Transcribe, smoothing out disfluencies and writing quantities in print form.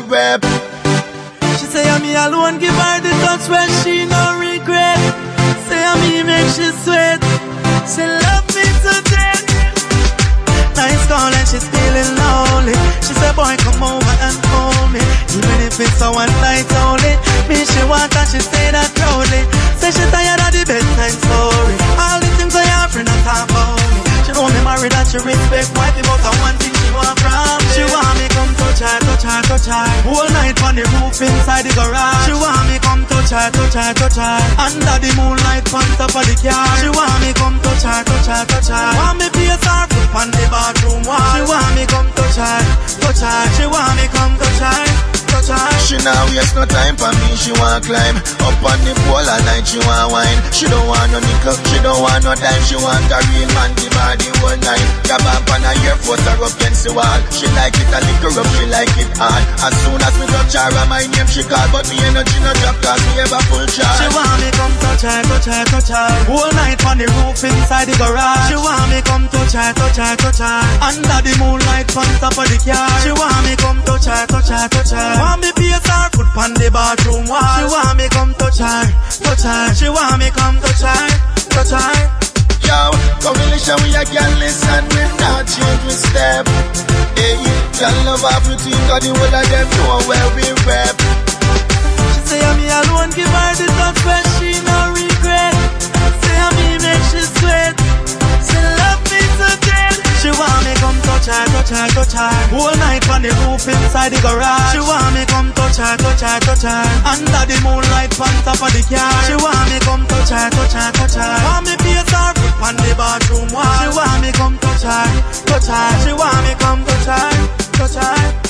rap. She say I'm me alone, give her the touch when she no regret. Say I'm me make she sweat. She love me to death. Nice call and she's feeling lonely. She said boy come over and hold me. Even if it's a one night only. Me she want and she say that proudly. Say she tired of the bedtime story. All the things I have for not talk about me. She know me married and she respect wifey, but I one thing she want from me. She want me come touch her, touch her, touch her. Whole night on the roof inside the garage. She want me come touch her, touch her, touch her. Under the moonlight on top of the car. She want me come touch her, touch her, touch her. Want me place her foot on the bathroom wall. She want me come touch her, touch her. She want me come touch her, touch her. She now waste no time for me, she want climb up on the pole all night, she want wine. She don't want no nickel, she don't want no dime. She want a real man, give her the whole night. Grab up on her ear, force her up against the wall. She like it a little rough, she like it hard. As soon as me touch her, my name she call. But me energy no drop, cause me ever full charge. She want me come touch her, touch her, touch her. Whole night on the roof inside the garage. She want me come touch her, touch her, touch her. Under the moonlight on top of the car. She want me come touch her, touch her, touch her. Want me place her foot on the bathroom wall. She want me come touch her, touch her. She want me come touch her, touch her. Yo, combination we a can listen, we not change we step. Hey, y'all love everything, cause the whole of them know where we rap. She say I'm me alone, give her the touch when she no regret. Say I'm me make she sweat. She love me to death. She want me come touch her, touch her, touch her. Whole night on the roof inside the garage. She want me come touch her, touch her, touch her. Under the moonlight on top of the car. She want me come touch her, touch her, touch her. Want me place her foot on the bathroom wall. She want me come touch her, touch her. She want me come touch her, touch her.